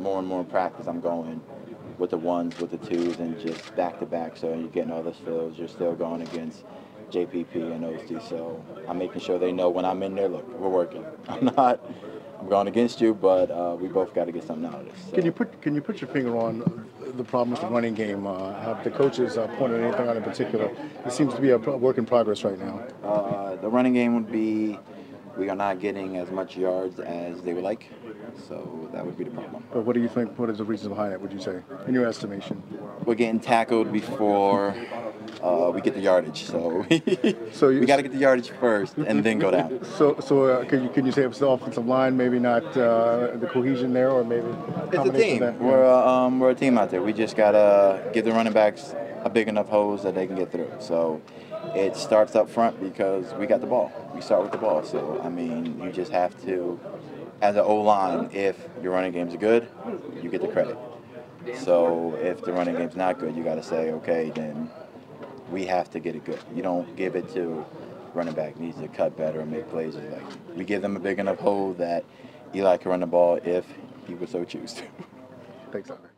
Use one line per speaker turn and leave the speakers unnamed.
more and more in practice, I'm going with the ones, with the twos, and just back-to-back. So you're getting all those fills. You're still going against JPP and OSD. So I'm making sure they know when I'm in there, look, we're working. I'm going against you, but we both got to get something out of this. So.
Can you put your finger on the problems with the running game? Have the coaches pointed anything out in particular? It seems to be a work in progress right now.
The running game would be we are not getting as much yards as they would like, so that would be the problem.
But what do you think? What is the reason behind it? Would you say, in your estimation?
We're getting tackled before we get the yardage, so we got to get the yardage first and then go down.
So can you say it's the offensive line, maybe not the cohesion there, or maybe
it's a team. We're a team out there. We just gotta give the running backs a big enough hose that they can get through. So it starts up front because we got the ball. We start with the ball. So I mean, you just have to, as an O-line, if your running game's good, you get the credit. So if the running game's not good, you got to say, okay, then we have to get it good. You don't give it to running back needs to cut better and make plays. Like we give them a big enough hole that Eli can run the ball if he would so choose to.
Thanks, Hunter.